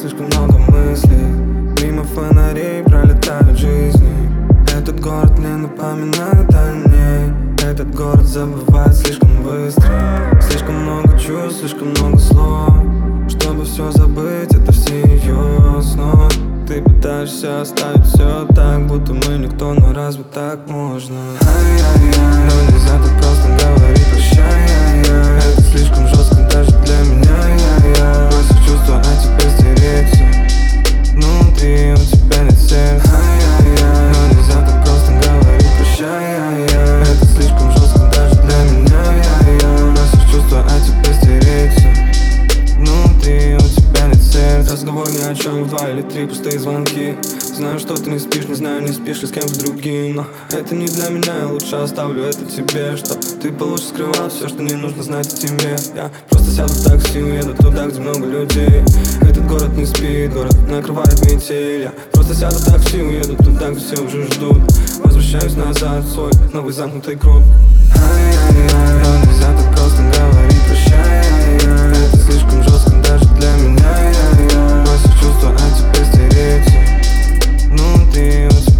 слишком много мыслей. Мимо фонарей пролетают жизни. Этот город мне напоминает о ней. Этот город забывает слишком быстро. Слишком много чувств, слишком много слов. Чтобы все забыть, это все ее снова. Ты пытаешься оставить все так, будто мы никто, но разве так можно? Ай-яй-яй, но нельзя так просто говорить прощай. Это слишком жестко даже для меня. Бросив чувства, а теперь стереть все. Внутри у тебя нет сердца. Ай-яй-яй, но нельзя так просто говорить прощай. Это слишком жестко даже для меня. Бросив чувства, а теперь стереть все. Внутри у тебя нет сердца. Разговор ни о чем, 2 или 3 пустые звонки. Знаю, что ты не спишь, не знаю, не спишь ли с кем-то другим. Но это не для меня, я лучше оставлю это тебе. Что ты получишь скрывать все, что не нужно знать о тебе. Я просто сяду в такси, уеду туда, где много людей. Этот город не спит, город накрывает метель. Я просто сяду в такси, уеду туда, где все уже ждут. Возвращаюсь назад в свой новый замкнутый круг. Ай-яй-яй, но нельзя так просто говорить прощай. Это слишком жестко даже для меня. Бросив чувства, а теперь стереть все. Внутри у тебя